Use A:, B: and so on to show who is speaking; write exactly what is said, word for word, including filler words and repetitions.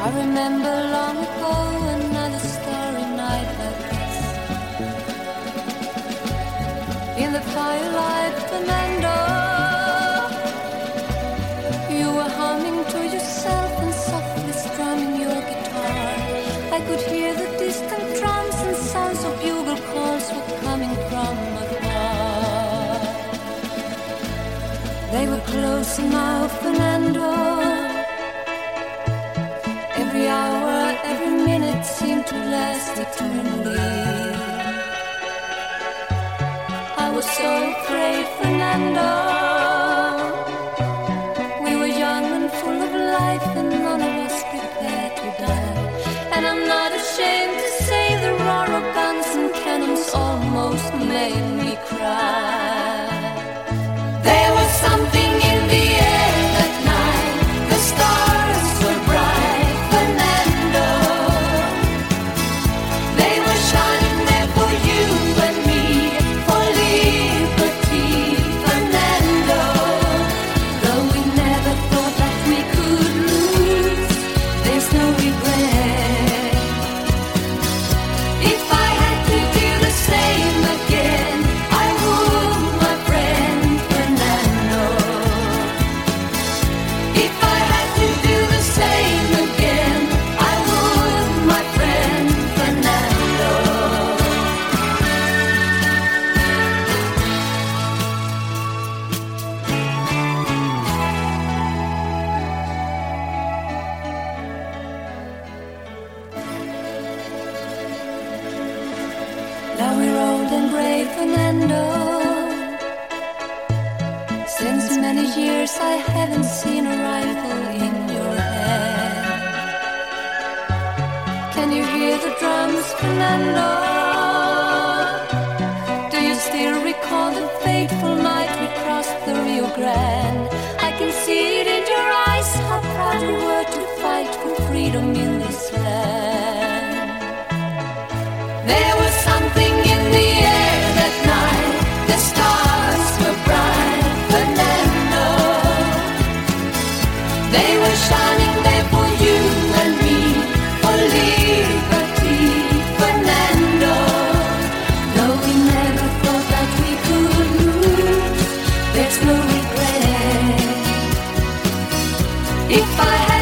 A: I remember long ago another starry night like this. In the firelight, Fernando, you were humming to yourself and softly strumming your guitar. I could hear the distant drums and sounds of bugle calls were coming from afar. They were close now, Fernando. Every hour, every minute seemed to last eternally. I was so afraid, Fernando. We were young and full of life, and none of us prepared to die. And I'm not ashamed to say the roar of guns and cannons almost made me cry. There was something in the air that night. The stars were bright, Fernando. They were shining there for you and me, for liberty, Fernando. Though we never thought that we could lose, there's no regret. If I had to do the same again, I would, my friend Fernando. If I had to do the same again, I would, my friend Fernando. Now we're old and gray, Fernando. Since many years I haven't seen a rifle in your hand. Can you hear the drums, Fernando? Do you still recall the fateful night we crossed the Rio Grande? I can see it in your eyes, how proud you were to fight for freedom in this land. There was something in the air that night. The stars were bright, Fernando. They were shining there for you and me, for liberty, Fernando. Though we never thought that we could lose, there's no regret. If I had